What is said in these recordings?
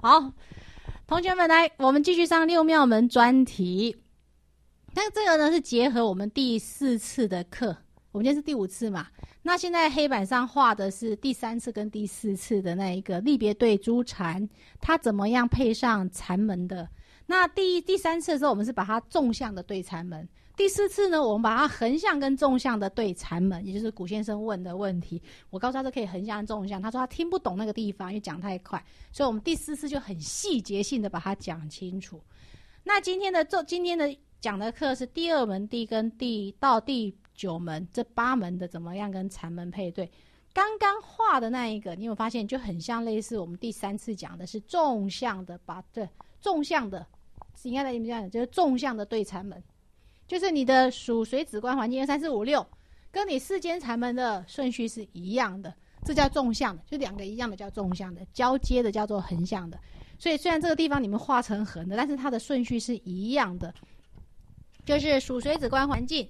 好，同学们来，我们继续上六妙门专题。那这个呢是结合我们第4次的课，我们今天是第5次嘛。那现在黑板上画的是第3次跟第4次的那一个立别对珠禅，它怎么样配上禅门的？那第3次的时候，我们是把它纵向的对禅门。第4次呢，我们把它横向跟纵向的对禅门，也就是古先生问的问题。我告诉他这可以横向跟纵向，他说他听不懂那个地方，因为讲太快，所以我们第4次就很细节性的把它讲清楚。那今天的讲的课是第2门跟到第9门这8门的怎么样跟禅门配对。刚刚画的那一个，你有发现就很像类似我们第3次讲的是纵向的，纵向的应该在这样，就是纵向的对禅门。就是你的属水子观环境2、3、4、5、6跟你世间禅门的顺序是一样的，这叫纵向的，就2个一样的叫纵向的，交接的叫做横向的。所以虽然这个地方你们画成横的，但是它的顺序是一样的，就是属水子观环境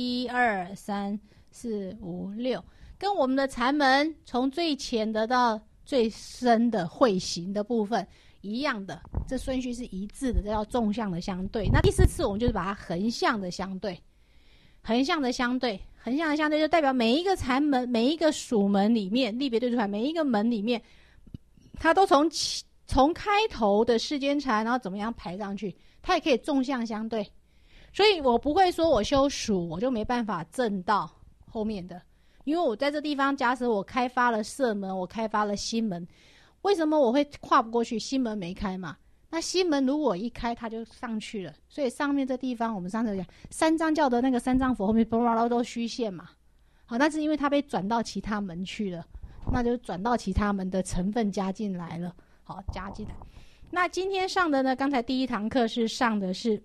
1、2、3、4、5、6，跟我们的禅门从最浅的到最深的会形的部分一样的，这顺序是一致的，这叫纵向的相对。那第4次我们就是把它横向的相对，横向的相对就代表每一个禅门、每一个属门里面，立别对珠禅每一个门里面，它都从开头的世间禅，然后怎么样排上去，它也可以纵向相对。所以我不会说我修属我就没办法正到后面的，因为我在这地方，假使我开发了色门，我开发了心门。为什么我会跨不过去？心门没开嘛，那心门如果一开它就上去了，所以上面这地方我们上次讲三藏教的那个三藏佛后面都虚线嘛，好，但是因为它被转到其他门去了，那就转到其他门的成分加进来了，好，加进来。那今天上的呢，刚才第1堂课是上的是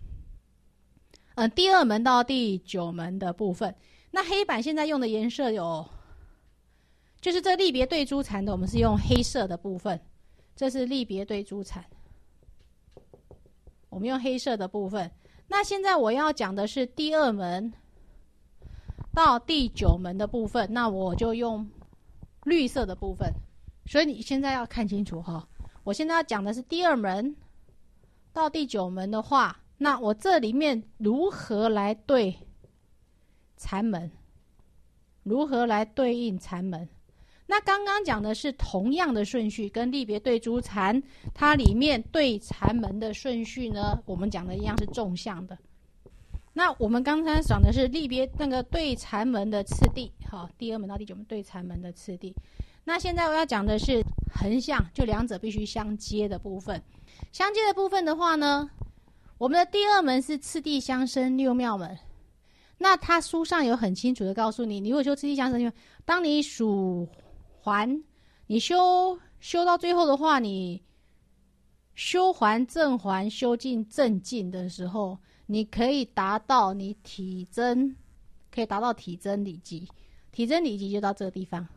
第2门到第9门的部分。那黑板现在用的颜色有，就是这立别对珠禅的，我们是用黑色的部分，这是立别对珠禅，我们用黑色的部分。那现在我要讲的是第2门到第9门的部分，那我就用绿色的部分。所以你现在要看清楚哈，我现在要讲的是第2门到第9门的话，那我这里面如何来对禅门，如何来对应禅门。那刚刚讲的是同样的顺序，跟立别对珠禅它里面对禅门的顺序呢，我们讲的一样是纵向的。那我们刚才讲的是立别那个对禅门的次第，好，第2门到第9门对禅门的次第。那现在我要讲的是横向，就2者必须相接的部分。相接的部分的话呢，我们的第2门是次第相生六妙门。那他书上有很清楚的告诉你，你如果修次第相生，当你属环，你修到最后的话，你修环正环修进正境的时候，你可以达到你体真，可以达到体真理极。体真理极就到这个地方。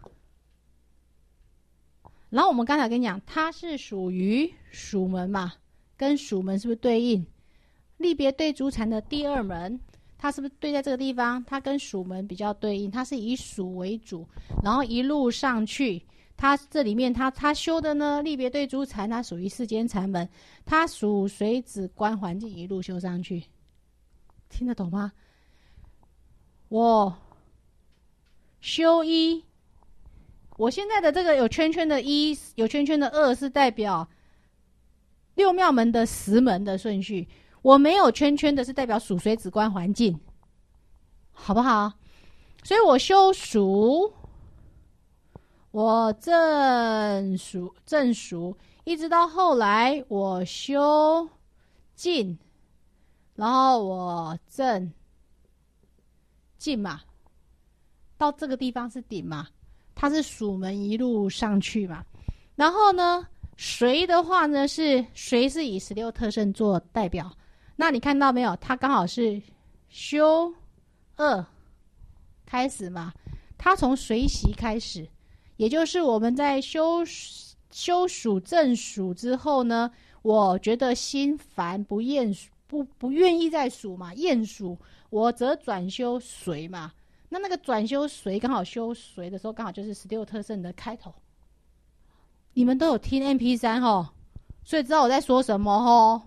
然后我们刚才跟你讲，它是属于属门嘛，跟属门是不是对应？立别对珠禅的第2门，它是不是对在这个地方？它跟属门比较对应，它是以属为主，然后一路上去，它这里面它修的呢，立别对珠禅，它属于世间禅门，它属水子观环境一路修上去，听得懂吗？我修1，我现在的这个有圈圈的1，有圈圈的2是代表六妙门的10门的顺序。我没有圈圈的是代表属水子观环境，好不好？所以我修属，我正属，一直到后来我修静，然后我正静嘛，到这个地方是顶嘛，它是属门一路上去嘛。然后呢，水的话呢，水是以16特胜做代表。那你看到没有？它刚好是修2开始嘛，它从随习开始，也就是我们在修属正属之后呢，我觉得心烦不愿意再属嘛，厌属，我则转修随嘛。那个转修随刚好修随的时候，刚好就是16特胜的开头。你们都有听 MP3 齁？ 所以知道我在说什么吼？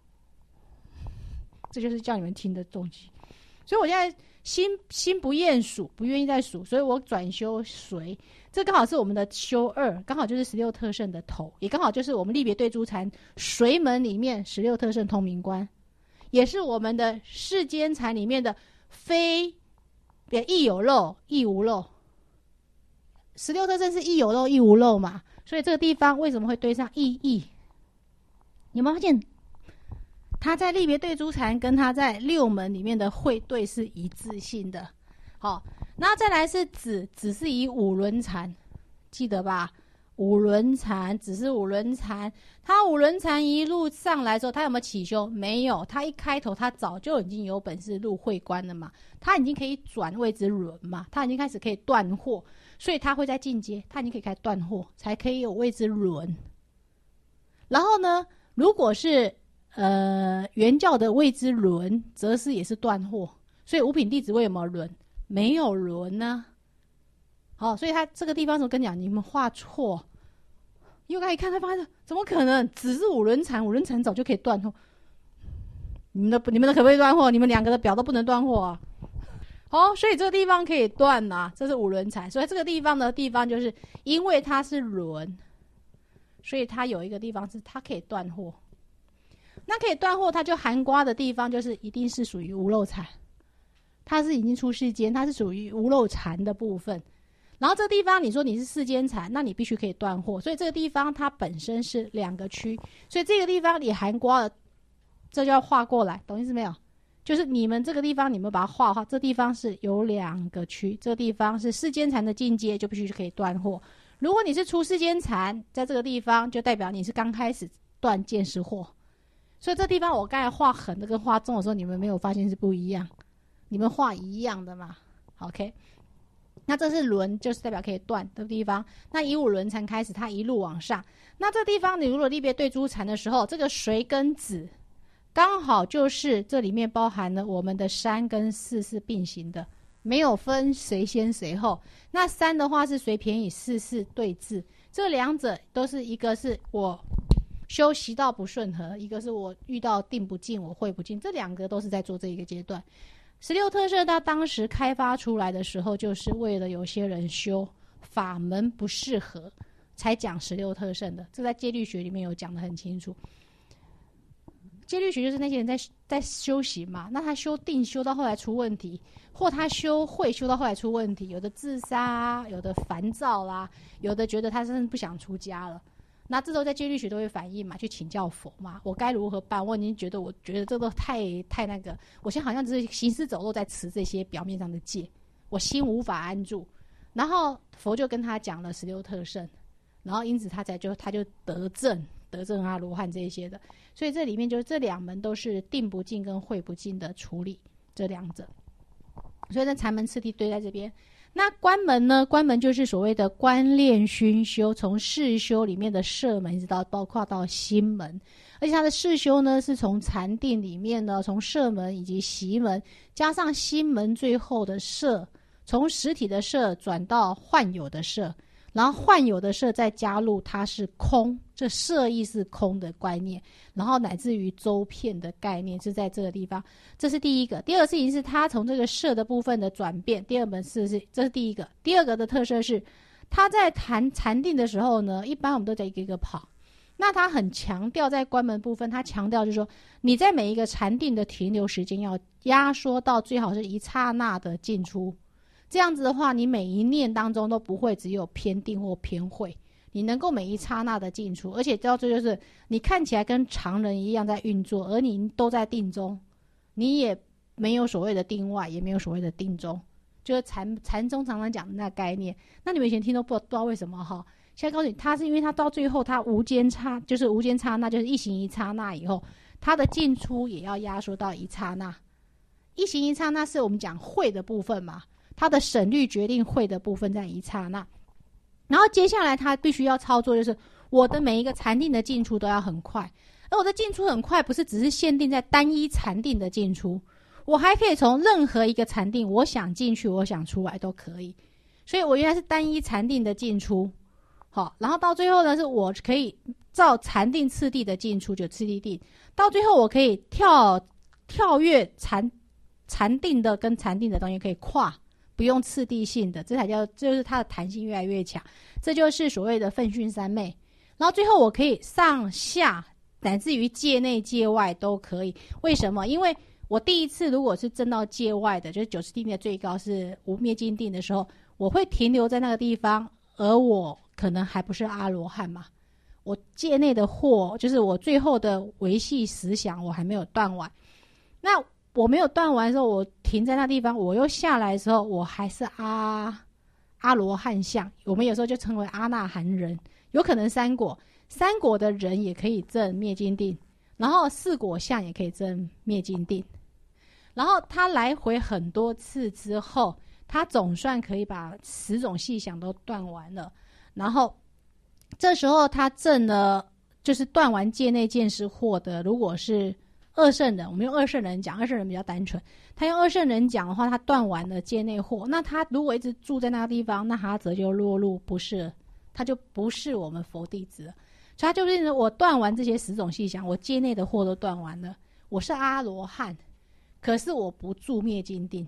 这就是叫你们听的东西。所以我现在心不厌数，不愿意再数，所以我转修随。这刚好是我们的修2，刚好就是16特胜的头，也刚好就是我们立别对珠禅随门里面16特胜通明观，也是我们的世间禅里面的非亦有漏亦无漏。16特胜是亦有漏亦无漏嘛，所以这个地方为什么会对上义？有没有发现他在立别对珠禅跟他在6门里面的会对是一致性的？好，那再来是子是以五轮禅，记得吧？五轮禅只是五轮禅，他五轮禅一路上来之后，他有没有起修？没有，他一开头他早就已经有本事入会观了嘛，他已经可以转位之轮嘛，他已经开始可以断惑，所以他会在进阶，他已经可以开始断惑，才可以有位之轮。然后呢，如果是原教的位之轮，则是也是断惑，所以五品弟子为什么轮？没有轮呢？好，所以他这个地方我跟你讲，你们画错。因为他一看，他发现怎么可能？只是五轮禅早就可以断惑。你们的可不可以断惑？你们2个的表都不能断惑啊！好，所以这个地方可以断啊，这是五轮禅。所以这个地方就是因为它是轮，所以它有一个地方是它可以断惑。那可以断惑，它就含刮的地方就是一定是属于无漏禅。它是已经出世间，它是属于无漏禅的部分。然后这个地方你说你是世间禅，那你必须可以断惑，所以这个地方它本身是2个区，所以这个地方你含刮了，这就要画过来，懂意思没有？就是你们这个地方你们把它画这地方是有2个区，这个地方是世间禅的境界，就必须可以断惑。如果你是出世间禅，在这个地方就代表你是刚开始断见识惑。所以这地方我刚才画横的跟画重的时候，你们没有发现是不一样？你们画一样的嘛 ？OK， 那这是轮，就是代表可以断的地方。那以五轮禅开始，它一路往上。那这地方你如果立别对珠禅的时候，这个随跟子刚好就是这里面包含了我们的3跟4是并行的，没有分谁先谁后。那3的话是随便以4是对治，这2者都是一个是我修习道不顺和，一个是我遇到定不进我会不进，这2个都是在做这一个阶段。16特胜它当时开发出来的时候，就是为了有些人修法门不适合才讲16特胜的，这在戒律学里面有讲得很清楚。戒律学就是那些人在修行嘛，那他修定修到后来出问题，或他修慧修到后来出问题，有的自杀，有的烦躁啦，有的觉得他真的不想出家了，那这时候在戒律学都会反映嘛，去请教佛嘛，我该如何办？我已经觉得这都太那个，我现在好像只是行尸走肉在持这些表面上的戒，我心无法安住。然后佛就跟他讲了16特胜，然后因此他就得证阿罗汉这些的。所以这里面就是这2门都是定不进跟慧不进的处理，这2者。所以这禅门次第堆在这边。那关门呢？关门就是所谓的观练熏修，从世修里面的摄门一直到包括到心门，而且它的世修呢是从禅定里面呢，从摄门以及习门加上心门，最后的摄，从实体的摄转到幻有的摄，然后幻有的摄再加入它是空，这摄意是空的概念，然后乃至于周遍的概念是在这个地方，这是第一个。第二个事情是它从这个摄的部分的转变，第二门是这是第一个。第二个的特色是它在禅定的时候呢，一般我们都在一个一个跑，那它很强调在关门部分，它强调就是说你在每一个禅定的停留时间要压缩到最好是一刹那的进出，这样子的话你每一念当中都不会只有偏定或偏慧，你能够每一刹那的进出，而且到最后就是你看起来跟常人一样在运作，而你都在定中，你也没有所谓的定外，也没有所谓的定中，就是禅宗常常讲的那个概念。那你们以前听都不知道为什么哈，现在告诉你，它是因为它到最后它无间刹，就是无间刹那，就是一行一刹那以后，它的进出也要压缩到一刹那。一行一刹那是我们讲慧的部分嘛，它的审虑决定慧的部分在一刹那。然后接下来他必须要操作，就是我的每一个禅定的进出都要很快，而我的进出很快不是只是限定在单一禅定的进出，我还可以从任何一个禅定，我想进去我想出来都可以。所以我原来是单一禅定的进出，好，然后到最后呢是我可以照禅定次第的进出，就次第定，到最后我可以跳跃禅定的跟禅定的东西可以跨，不用次第性的，这才叫就是它的弹性越来越强，这就是所谓的分训三昧。然后最后我可以上下乃至于界内界外都可以。为什么？因为我第一次如果是证到界外的，就是90定的最高是无灭尽定的时候，我会停留在那个地方，而我可能还不是阿罗汉嘛，我界内的惑，就是我最后的维系思想我还没有断完。那我没有断完的时候，我停在那地方，我又下来的时候，我还是阿罗汉相，我们有时候就称为阿那含人，有可能三果的人也可以证灭尽定，然后四果相也可以证灭尽定，然后他来回很多次之后，他总算可以把10种细想都断完了，然后这时候他证了，就是断完界内见识惑的，如果是二圣人，我们用二圣人讲，二圣人比较单纯，他用二圣人讲的话，他断完了界内惑，那他如果一直住在那个地方，那他则就落入不是，他就不是我们佛弟子了。所以他就变成我断完这些10种细想，我界内的惑都断完了，我是阿罗汉，可是我不住灭尽定。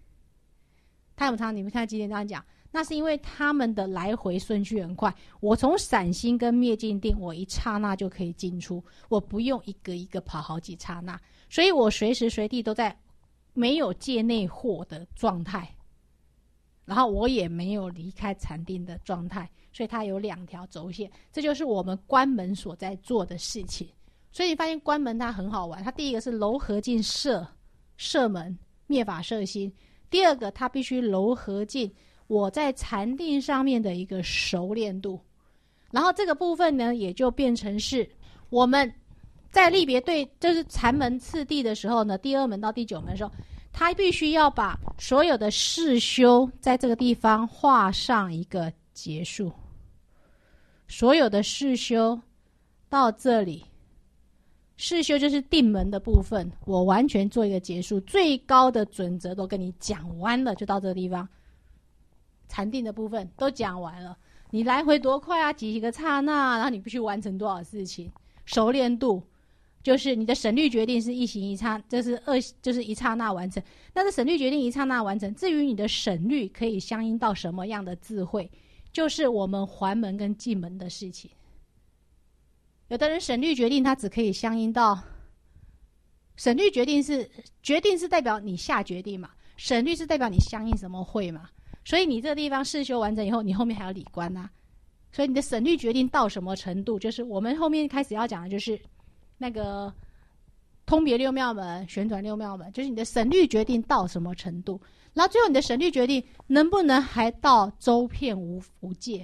你们看今天这样讲，那是因为他们的来回顺序很快，我从闪心跟灭尽定，我一刹那就可以进出，我不用一个一个跑好几刹那，所以我随时随地都在没有界内惑的状态，然后我也没有离开禅定的状态，所以它有2条轴线，这就是我们关门所在做的事情。所以你发现关门它很好玩，它第一个是柔和进摄门灭法摄心，第二个它必须柔和进我在禅定上面的一个熟练度，然后这个部分呢，也就变成是我们在立别对，就是禅门次第的时候呢，第2门到第9门的时候，他必须要把所有的事修在这个地方画上一个结束，所有的事修到这里，事修就是定门的部分，我完全做一个结束，最高的准则都跟你讲完了，就到这个地方。禅定的部分都讲完了，你来回多快啊，几个刹那，然后你必须完成多少事情，熟练度就是你的省律决定是一行一刹，就是一刹那完成。但是省律决定一刹那完成，至于你的省律可以相应到什么样的智慧，就是我们还门跟进门的事情。有的人省律决定它只可以相应到，省律决定是代表你下决定嘛，省律是代表你相应什么会嘛。所以你这个地方事修完成以后，你后面还有理观啊，所以你的省律决定到什么程度，就是我们后面开始要讲的就是那个通别6妙门、旋转6妙门，就是你的省律决定到什么程度，然后最后你的省律决定能不能还到周遍无界。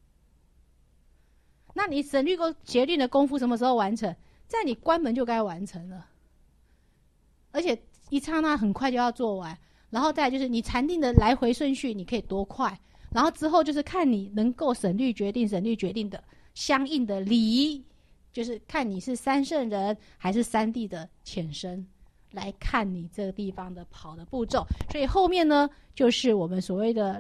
那你省律决定的功夫什么时候完成？在你关门就该完成了，而且一刹那很快就要做完。然后再来就是你禅定的来回顺序你可以多快，然后之后就是看你能够省律决定的相应的理，就是看你是三圣人还是三谛的浅深，来看你这个地方的跑的步骤。所以后面呢，就是我们所谓的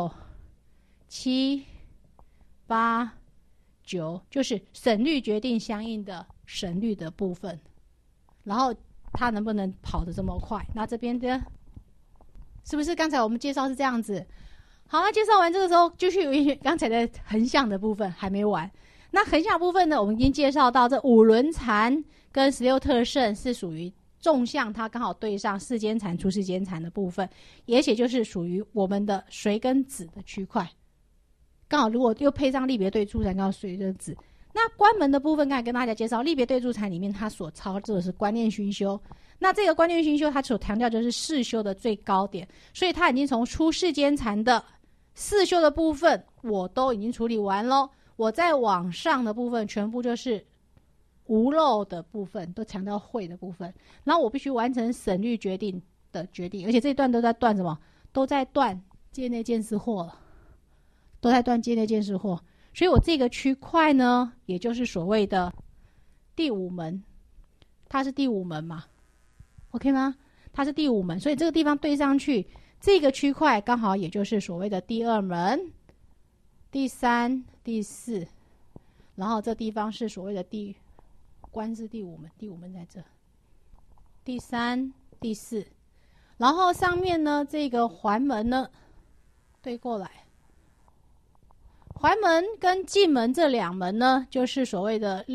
6、7、8、9，就是省律决定相应的省律的部分，然后它能不能跑得这么快。那这边的是不是刚才我们介绍是这样子？好，那介绍完这个时候，就是刚才的横向的部分还没完。那横向部分呢，我们已经介绍到这5轮禅跟16特胜是属于纵向，它刚好对上世间禅、出世间禅的部分，而且就是属于我们的水跟子的区块。刚好如果又配上立别对住禅，刚好水跟子。那关门的部分，刚才跟大家介绍，立别对住禅里面它所操作的是观念熏修。那这个观念熏修，它所强调就是四修的最高点，所以它已经从出世间禅的四修的部分，我都已经处理完咯。我在往上的部分，全部就是无漏的部分，都强调慧的部分。然后我必须完成省律决定的决定，而且这一段都在断什么？都在断界内见识惑了，都在断界内见识惑。所以我这个区块呢，也就是所谓的第5门，它是第5门嘛 ，OK 吗？它是第5门，所以这个地方对上去，这个区块刚好也就是所谓的第2门、第3、第4。 然后这地方是所谓的官是第五门，第五门在这，第三、第四，然后上面呢这个环门呢对过来，环门跟进门这两门呢，就是所谓的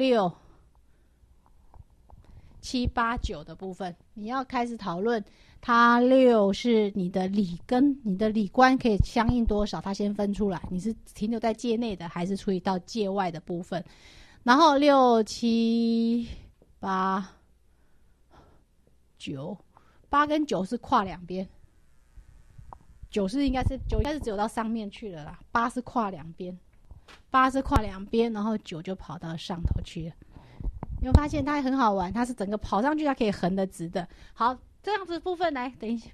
6、7、8、9的部分。你要开始讨论，它6是你的理跟你的理官可以相应多少，它先分出来，你是停留在界内的，还是处理到界外的部分。然后6、7、8、9， 8跟9是跨两边，9应该是只有到上面去了啦，8是跨两边，8是跨两边，然后9就跑到上头去了。你会发现它很好玩，它是整个跑上去，它可以横的直的。好，这样子的部分来，等一下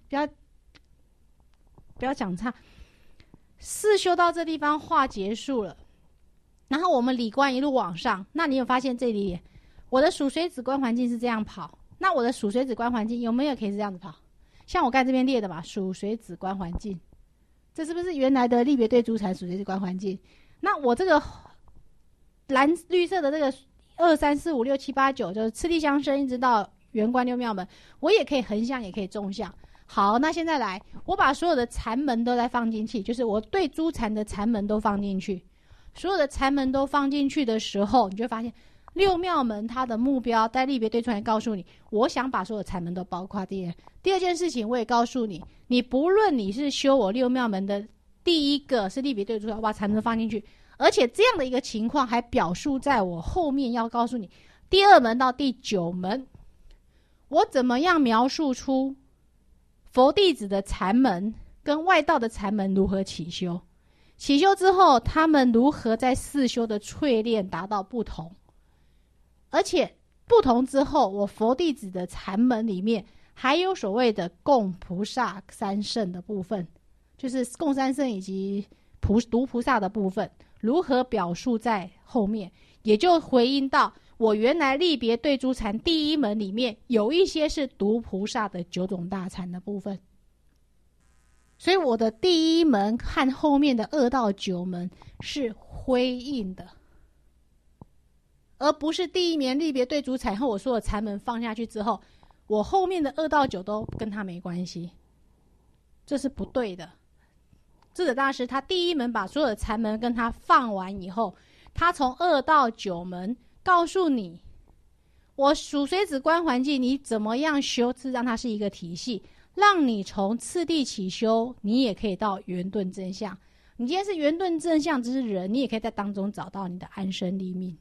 不要讲差。4修到这地方画结束了，然后我们理官一路往上，那你有发现这里我的属水子官环境是这样跑，那我的属水子官环境有没有可以是这样子跑？像我刚才这边列的嘛，属水子官环境，这是不是原来的立别对珠产属水子官环境？那我这个绿色的这个2、3、4、5、6、7、8、9，就是次第相生一直到圆关六庙门，我也可以横向，也可以纵向。好，那现在来，我把所有的禅门都再放进去，就是我对珠禅的禅门都放进去。所有的禅门都放进去的时候，你就会发现六庙门它的目标在立别对出来告诉你，我想把所有禅门都包括第二件事情，我也告诉你，你不论你是修我六庙门的第一个是立别对出来，把禅门放进去，而且这样的一个情况还表述在我后面要告诉你，第2门到第9门，我怎么样描述出佛弟子的禅门跟外道的禅门如何起修，起修之后他们如何在4修的淬炼达到不同，而且不同之后，我佛弟子的禅门里面还有所谓的供菩萨三圣的部分，就是供三圣以及读菩萨的部分如何表述在后面，也就回应到我原来立别对珠禅第1门里面有一些是读菩萨的9种大禅的部分，所以我的第1门和后面的2到9门是辉映的，而不是第1门立别对珠禅后我所有禅门放下去之后，我后面的2到9都跟他没关系，这是不对的。智者大师他第1门把所有的禅门跟他放完以后，他从2到9门告诉你，我属水子观环境你怎么样修，是让它是一个体系，让你从次第起修，你也可以到圆顿正向。你今天是圆顿正向，只是人，你也可以在当中找到你的安身立命。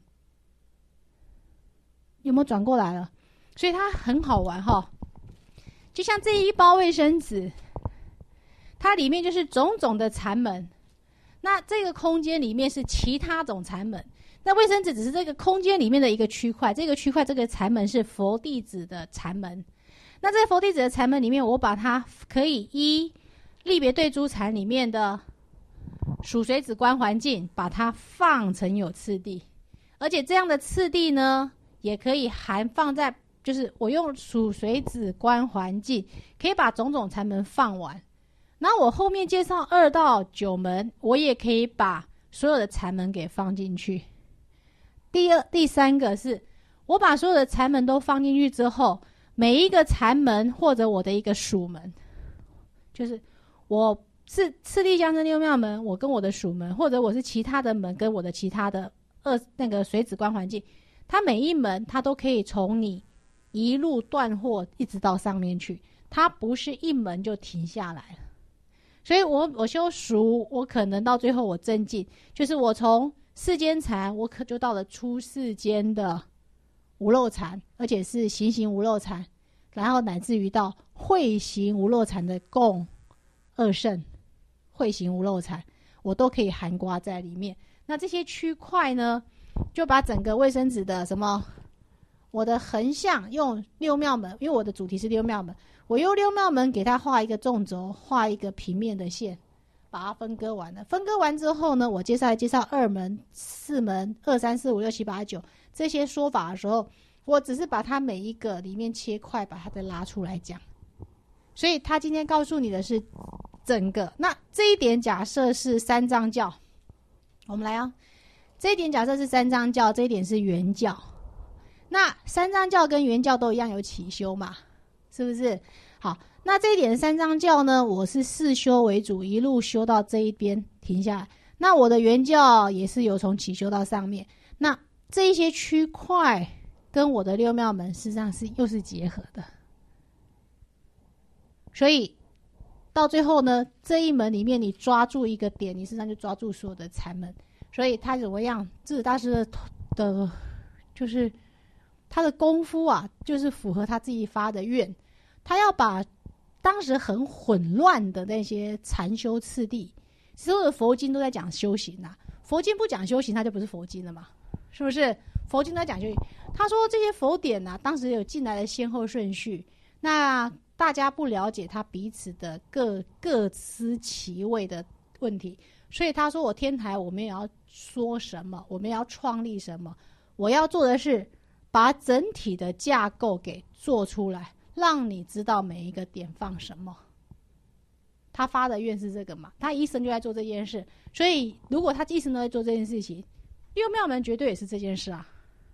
有没有转过来了？所以它很好玩齁，就像这一包卫生纸，它里面就是种种的禅门，那这个空间里面是其他种禅门，那卫生纸只是这个空间里面的一个区块，这个区块这个禅门是佛弟子的禅门。那这个佛弟子的禅门里面，我把它可以依立别对珠禅里面的属水子观环境把它放成有次第，而且这样的次第呢也可以含放在，就是我用属水子观环境可以把种种禅门放完，然后我后面介绍2到9门，我也可以把所有的禅门给放进去。第三个是我把所有的禅门都放进去之后，每一个禅门或者我的一个属门，就是我是次第相生六庙门，我跟我的属门，或者我是其他的门跟我的其他的那个水子观环境，它每一门它都可以从你一路断货一直到上面去，它不是一门就停下来了。所以我修属，我可能到最后我正进，就是我从世间禅，我可就到了出世间的无漏禅，而且是行行无漏禅，然后乃至于到会行无漏禅的共2圣，会行无漏禅，我都可以含括在里面。那这些区块呢，就把整个卫生纸的什么，我的横向用六庙门，因为我的主题是六庙门，我用六庙门给它画一个纵轴，画一个平面的线，把它分割完了。分割完之后呢，我接下来介绍2门、4门、2、3、4、5、6、7、8、9这些说法的时候，我只是把它每一个里面切块，把它再拉出来讲。所以他今天告诉你的是整个。那这一点假设是三藏教，我们来啊， 这一点假设是三藏教，这一点是原教。那三藏教跟原教都一样有起修嘛，是不是？好，那这一点三藏教呢，我是四修为主，一路修到这一边停下来。那我的原教也是有从起修到上面。那这一些区块跟我的六妙门事实上是又是结合的，所以到最后呢，这一门里面你抓住一个点，你事实上就抓住所有的禅门。所以他怎么样？智者大师的就是他的功夫啊，就是符合他自己发的愿，他要把当时很混乱的那些禅修次第，所有的佛经都在讲修行啊。佛经不讲修行，它就不是佛经了嘛，是不是？佛经都在讲修行。他说这些佛典啊，当时有进来的先后顺序，那大家不了解他彼此的各司其位的问题，所以他说我天台我们也要说什么，我们要创立什么，我要做的是把整体的架构给做出来，让你知道每一个点放什么。他发的愿是这个嘛，他一生就在做这件事，所以如果他一生都在做这件事情，六妙门绝对也是这件事啊。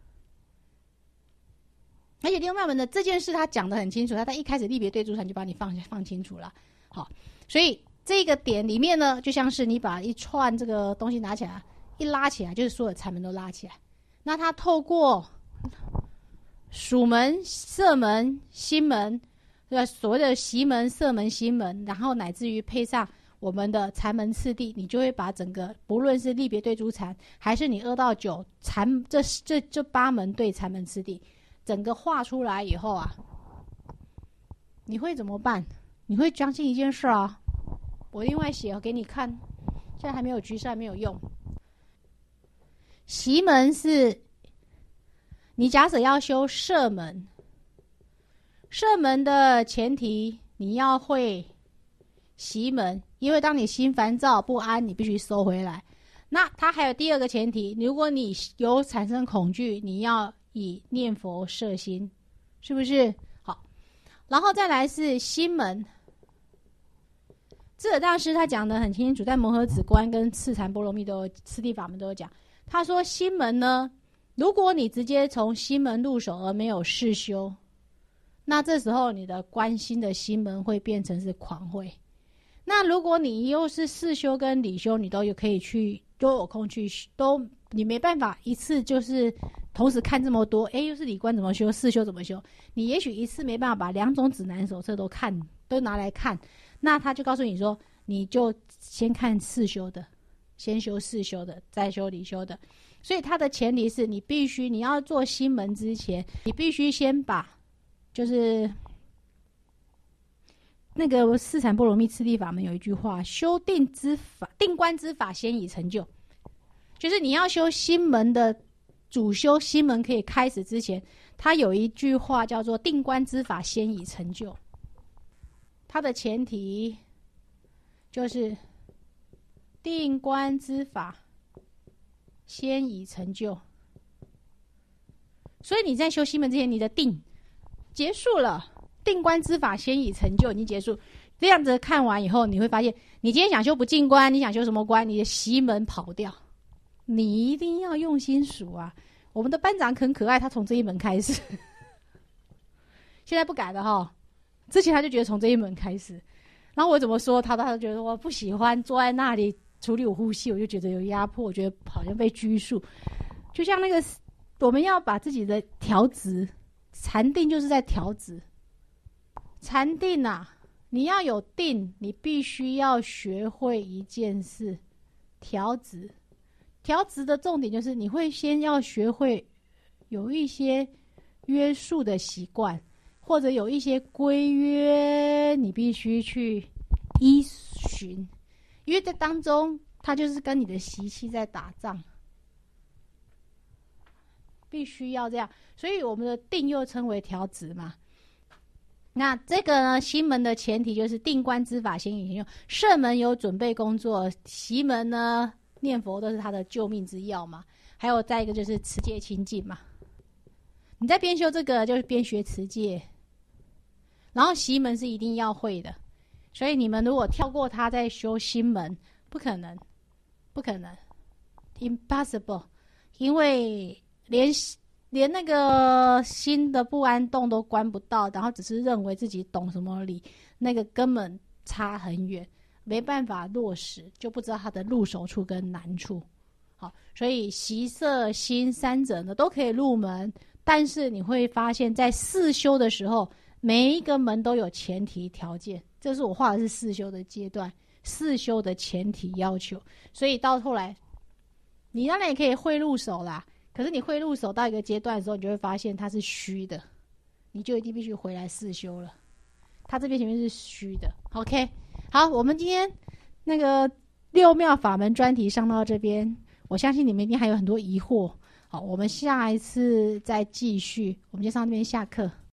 而且六妙门的这件事他讲得很清楚，他在一开始立别对诸禅就把你放清楚了。好，所以这个点里面呢，就像是你把一串这个东西拿起来，一拉起来，就是所有禅门都拉起来。那他透过属门、色门、心门，所谓的习门、色门、心门，然后乃至于配上我们的禅门次第，你就会把整个不论是立别对诸禅，还是你2到9禅这8门对禅门次第，整个画出来以后啊，你会怎么办？你会相信一件事啊，我另外写给你看，现在还没有局势，还没有用。习门是你假设要修摄门，摄门的前提你要会习门，因为当你心烦躁不安，你必须收回来。那它还有第二个前提，如果你有产生恐惧，你要以念佛摄心，是不是？好，然后再来是心门。智者大师他讲得很清楚，在摩诃止观跟次禅波罗蜜都有，次第法门都有讲。他说心门呢，如果你直接从心门入手而没有事修，那这时候你的观心的心门会变成是狂慧。那如果你又是事修跟理修，你都有可以去，都有空去，都你没办法一次就是同时看这么多，又是理观怎么修，事修怎么修，你也许一次没办法把2种指南手册都拿来看，那他就告诉你说，你就先看事修的，先修事修的，再修理修的。所以它的前提是你要做心门之前，你必须先把就是那个四禅波罗蜜次第法门有一句话，修定之法，定观之法先以成就，就是你要修心门的主修心门可以开始之前，他有一句话叫做定观之法先以成就。它的前提就是定观之法先以成就。所以你在修心门之前，你的定结束了，定观之法先以成就已经结束。这样子看完以后，你会发现你今天想修不净观，你想修什么观，你的习门跑掉，你一定要用心数啊。我们的班长很可爱，他从这一门开始现在不改了齁，之前他就觉得从这一门开始，然后我怎么说他就觉得我不喜欢坐在那里处理我呼吸，我就觉得有压迫，我觉得好像被拘束。就像那个我们要把自己的调值，禅定就是在调值。禅定啊，你要有定，你必须要学会一件事，调值。调值的重点就是你会先要学会有一些约束的习惯，或者有一些规约你必须去依循，因为在当中它就是跟你的习气在打仗，必须要这样。所以我们的定又称为调值嘛。那这个呢，心门的前提就是定观之法先以成就，摄门有准备工作，习门呢念佛都是他的救命之药嘛。还有再一个就是持戒清净嘛，你在边修这个就是边学持戒，然后习门是一定要会的。所以你们如果跳过它在修心门，不可能 impossible。 因为连那个心的不安洞都关不到，然后只是认为自己懂什么理，那个根本差很远，没办法落实，就不知道它的入手处跟难处。好，所以习色心三者呢都可以入门，但是你会发现在四修的时候，每一个门都有前提条件，这是我画的是四修的阶段，四修的前提要求。所以到后来你当然也可以会入手啦，可是你会入手到一个阶段的时候，你就会发现它是虚的，你就一定必须回来四修了。它这边前面是虚的。 OK， 好，我们今天那个六妙法门专题上到这边，我相信你们一定还有很多疑惑。好，我们下一次再继续，我们就上这边下课。